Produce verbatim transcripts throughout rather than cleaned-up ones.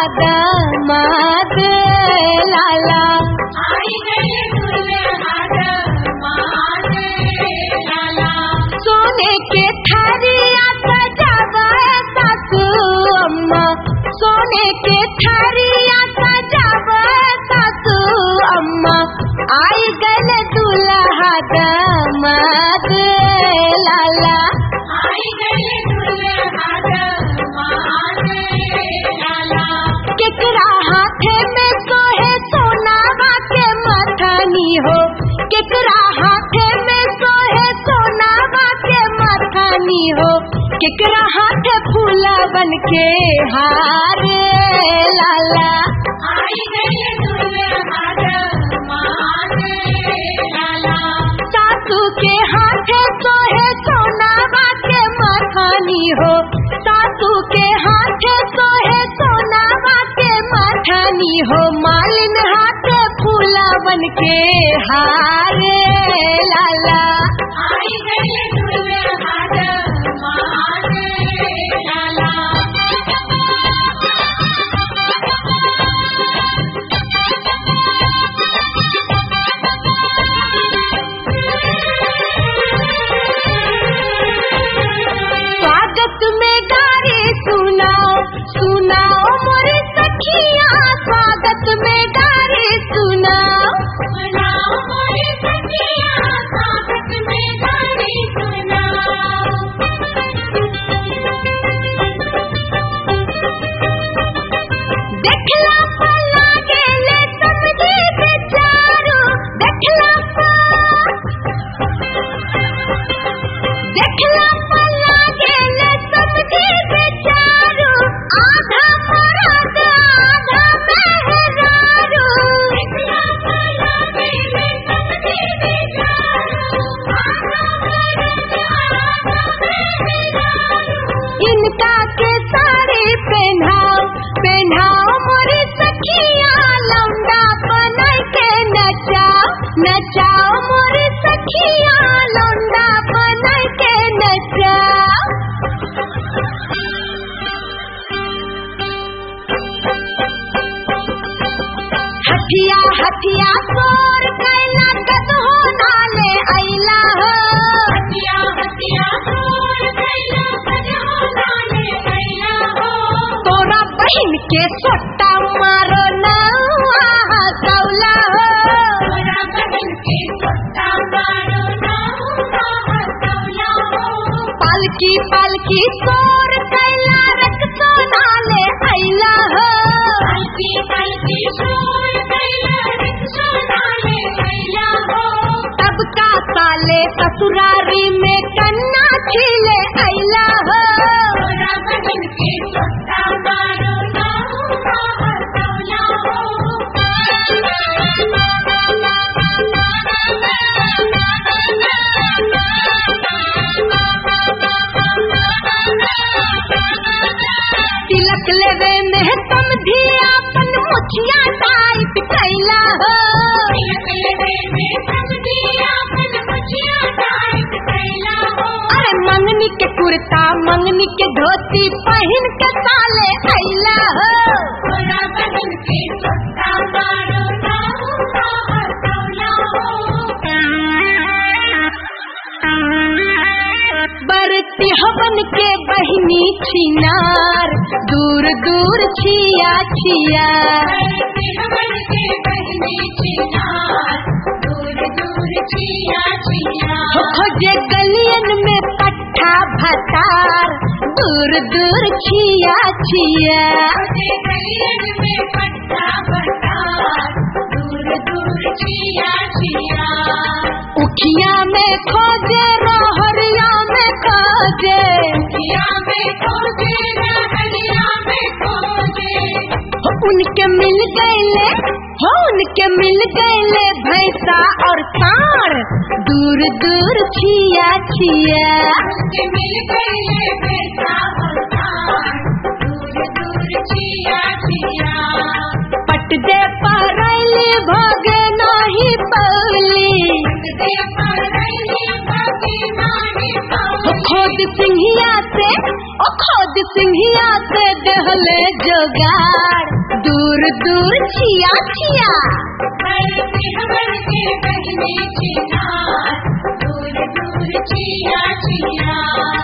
दामाद लाला आई गए दुल्हा दामाद लाला। सोने के थारिया सजावा सासू अम्मा सोने के थारिया सजावा सासू अम्मा आई गए दुल्हा दामाद लाला आई गए दुल्हा दामाद लाला। केकरा हाथे में सोहे सोनावा के मथानी हो केकरा हाथे में सोहे सोनावा के मथानी हो केकरा हाथे फूला बन के हार लाला आई गए दुल्हा दामाद लाला। सासू के हाथे सोहे सोनावा के मथानी हो सासू के हाथे सोहे सोनावा के मथानी हो मालिन हाथे फूला बन के हार लाला आई गए दुल्हा दामाद लाला। स्वागत में गारी सुनाओ सुनाओ मोरी सखिया स्वागत में गारी सुनाओ सुनाओ मोरे सखिया स्वागत में गारी सुनाओ। देखला पल्ला गेले समझे बेचारो देखला देखला पल्ला गेले समझे बेचारो आधा मरद आधा मेहरारू देखला पल्ला गेले समझे बेचारो आधा मरद आधा मेहरारू। इनका के साड़ी पहनाओ पहनाओ मोरी सखिया लौंडा बनाई के नचाओ नचाओ मोरी सखिया लौंडा बनाई के नचाओ। हथिया हथिया तोर कैला गदहो नाले अइला हो हथिया हथिया तोर कैला गदहो नाले अइला हो। तोरा बहन के सोटा मारो नौआ हसौला हो तोरा बहन के सोटा मारो नौआ हसौला हो। पालकी पालकी तोर कैला रख सोनाले अइला हो पालकी पालकी तोर कैला रख सोनाले अइला हो। तब का साले ससुरारी में कन्ना खिले अइला हो तोरा बहन के सोटा मारो नौआ हसौला हो। तिलक लेवे में समझी अपन मुछिया टाइट कैला हो। तिलक लेवे में समझी अपन मुछिया टाइट कैला हो। अरे मंगनी के कुर्ता मंगनी के धोती पहन के साले अइला हो तोरा बहन के सोटा मारो नौआ हसौला हो। बरती हवन के बहिनी छिनार दूर दूर छिया छिया बरती हवन के बहिनी छिनार दूर दूर छिया छिया। खोजे गलियन में पट्ठा भतार दूर दूर छिया छिया। खोजे गलियन में पट्ठा भतार दूर दूर छिया छिया। उखिया में खोजे रहरिया में खोजे उखिया में खोजे रहरिया में खोजे। उनके मिल गए हो उनके मिल गए भैंसा और सांड दूर दूर छिया छिया। उनके मिल गए भैंसा और सांड दूर दूर छिया छिया। पट दे परैली भोगे नाही पौली पट दे परैली भोगे नाही पौली। खोद सिंहिया से ओ खोद सिंहिया से दहले जोगाड़ दूर दूर छिया छिया बरसे बरसे बहने चिनार दूर दूर छिया छिया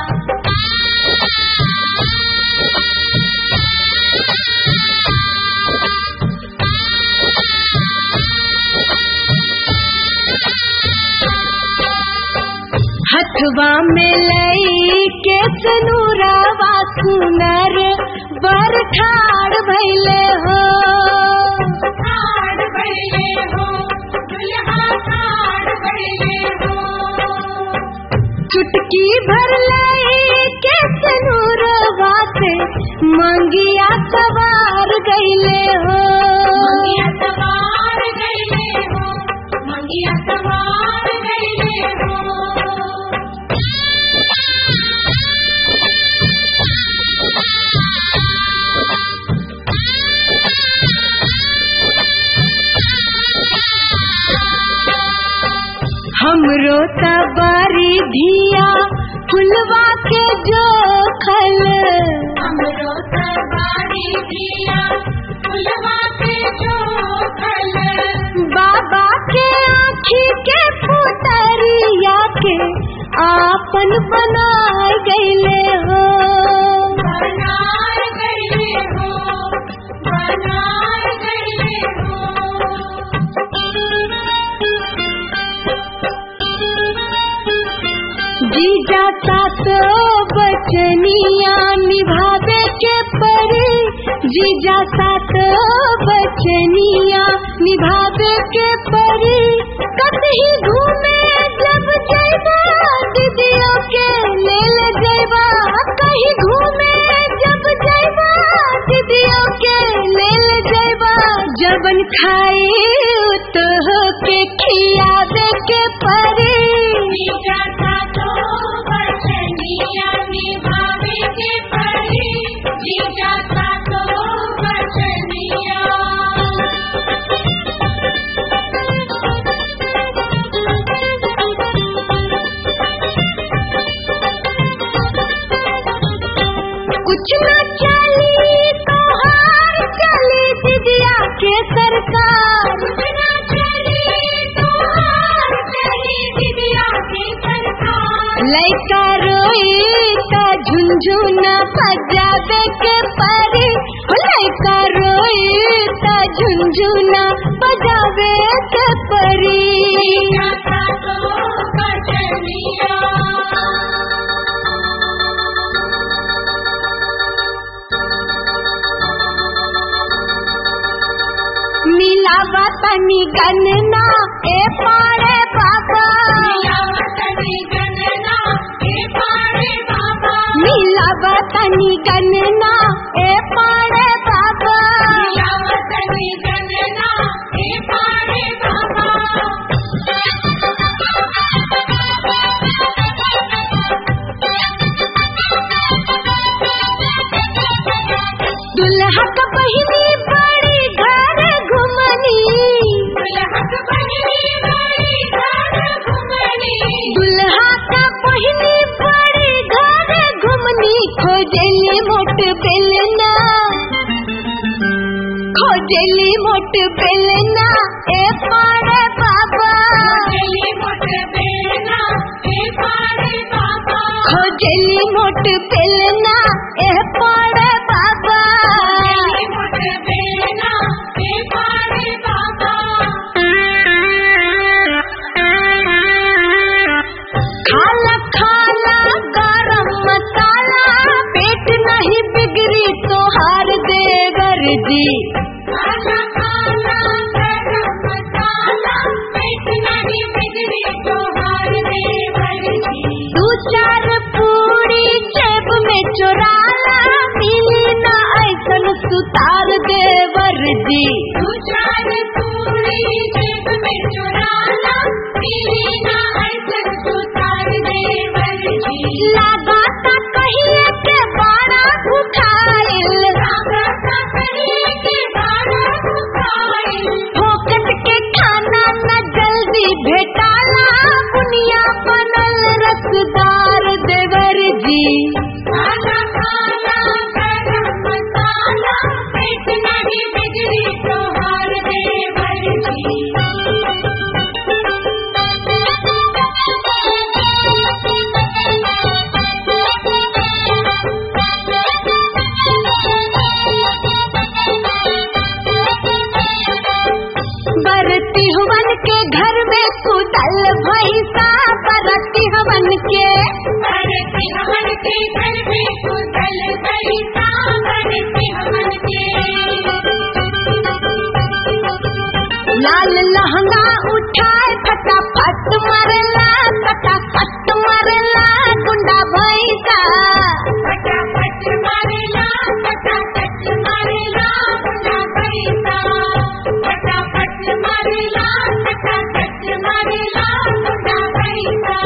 हथवा में लई के सनूरावा सुनर बर ठाड़ भइले हो ठाड़ भइले हो दुल्हा ठाड़ भइले हो चुटकी भर लई के सनूरावा से मंगिया सवार गइले हो मंगिया सवार गइले हो मंगिया सवार गइले हो हमरो तबारी धिया फुलवा के जो खल हमरो तबारी धिया फुलवा के जो खल बाबा के आँखी के पुतरिया के आपन बनाए गईले हो बनाए गईले हो बनाए गईले हो जीजा सात बचनिया निभावे के परे जीजा सात बचनिया निभावे के परे कतही घूमे जब जैबा दीदियों के ले ले जैबा कहीं घूमे जब जैबा दीदियों के ले ले जैबा जबन खाए तो के खियावे के परे जीजा सातो बचनिया निभावे के परे जीजा सातो बचनिया कुछ न चली तो हार चली दीदिया के सरकार कुछ न चली तो हार चली दीदिया के सरकार लइका रोई ता झुनझुना बजावे के परे लइका रोई ता झुनझुना बजावे के परी जीजा सातो बचनिया मिलावा तनी गन्ना ए पाड़े बाबा मिलावतनी गन्ना ए पाड़े बाबा मिलावा तनी गन्ना ए पाड़े बाबा मिलावतनी गन्ना ए पाड़े बाबा दुल्हा का बहिनी बड़ी घर घुमनी दुल्हा का बहिनी बड़ी घर घुमनी दुल्हा का बहिनी बड़ी घर घुमनी खोजली मोट बेलना खोजली मोट बेलना ए पाड़े बाबा खोजली मोट बेलना ए पाड़े बाबा खोजली मोट बेलना ए पाड़े बाबा खोजली मोट बेलना ए पाड़े बाबा खाला खाला गरम मसाला पेट नहीं बिगड़ी तो हार देवर जी खाना खाना गरम मसाला पेट नहीं बिगड़ी तो हार देवर जी दू चार पूरी जेब में चुराला मिली ना ऐसन सुतार देवर जी दो चार पूरी जेब में चुराला मिली ना ऐसन सुतार देवर जी लगाता कहिए के बड़ा भुखाइल लागता कहिए के बड़ा भुखाइल फोकट के खाना न जल्दी भेटाला बुनिया बनल रसदार देवर जी खाना खाना के घर में कुशल गई सावन सिंहवन के लाल लहंगा उठाए फटाफट मरला फटाफट मरला गुंडा भैसा फटाफट मारेला फटाफट मारेला गुंडा भैसा फटाफट मारेला फटाफट मारेला गुंडा भैसा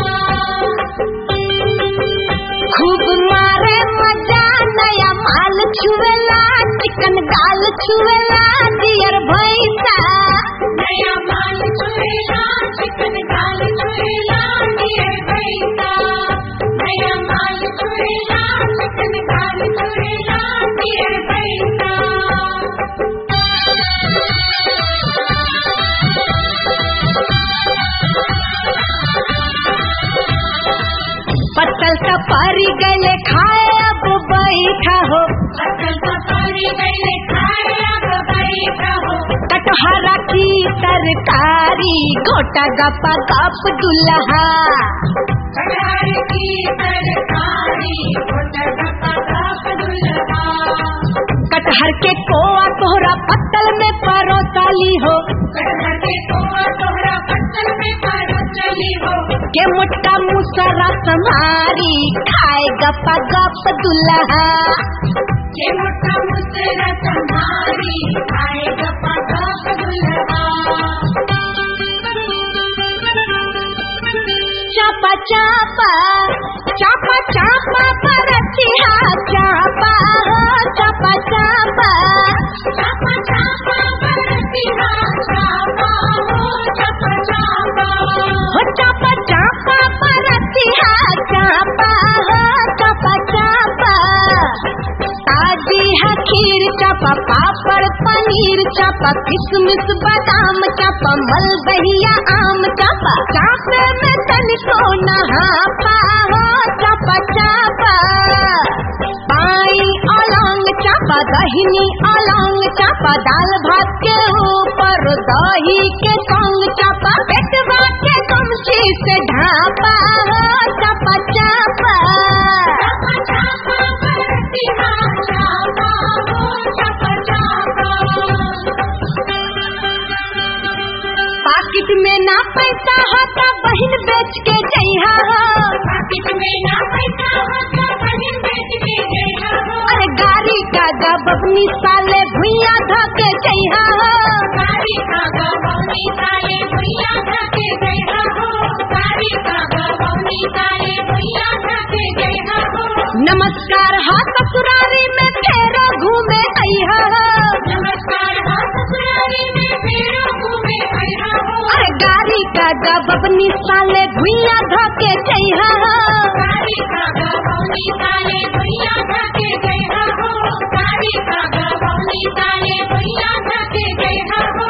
खूब मारे मजा नया माल छुएला चिकन गाल छुएला दियर भैसा नया माल छुएला चिकन गाल छुएला दियर भैसा नया माल छुएला चिकन गाल छुएला दियर भैसा पत्तल का पारी गले खाए अब बैठा हो पत्तल का पारी गले खाए अब बैठा हो कटहरा की तरकारी गोटा गपा गप दुल्हा कटहर की तरकारी गोटा गपा गप दुल्हा कटहर के कोआ तोहरा पत्तल में परोसाली हो कटहर के कोआ तोहरा पत्तल में परोसाली हो के मोटका मुसरा समारी खाए गपा गप दुल्हा के मोटा मुसरा समारी खाए गपा गप दुल्हा चापा चापा चापा चापा परतिहा चापा हो चापा चापा चापा चापा परतिहा चापा हो चापा चापा हो चापा चापा परतिहा चापा हो चापा चापा ताजी है खीर चापा पापड़ पनीर चापा किशमिश बादाम चापा मलबहिया आम चापा चापे में तनिको नहापा हो चापा चापा बाई अलंग चापा दहिनी अलंग चापा दाल भात के ऊपर दही के संग चापा पेटवा के कमची से ढापा हो चापा चापा चापा चापा परतिहा चापा हो चापा चापा पाकिट में ना पैसा होता बहिन बेच के जइहा हो पाकिट में ना पैसा होता बहिन बेच के जइहा हो अरे गाड़ी का गब अपनी साले भुइया धके जइहा हो गाड़ी का गबौनी साले भुइया धके जइहा हो गाड़ी का गबौनी साले भुइया धके जइहा हो नमस्कार हा ससुरारी में फेरो घूमे अइहा हो नमस्कार हा ससुरारी में फेरो घूमे अइहा हो अरे गाड़ी का गब अपनी साले भुइया धके जइहा हो गाड़ी का गबौनी साले भुइया धके जइहा हो गाड़ी का गबौनी साले भुइया धके जइहा हो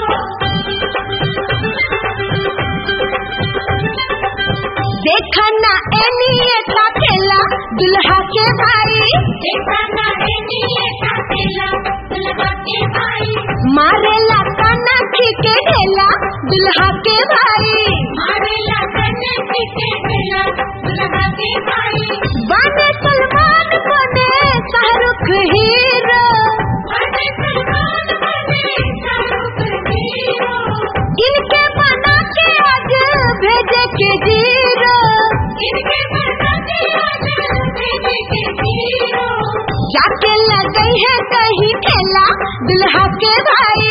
देखा ना एनिए का ठेला दुल्हा के भाई देखा ना एनिए का ठेला दुल्हा के भाई मारेला काना के ढेला दुल्हा के भाई मारेला काना के ढेला दुल्हा के भाई बने सलमान बने शाहरुख हीरो बने सलमान बने शाहरुख हीरो इनके बना के आज भेजे के जीरो इनके बना के आज भेजे के जीरो जाके लग गई है कहीं ठेला दुल्हा के भाई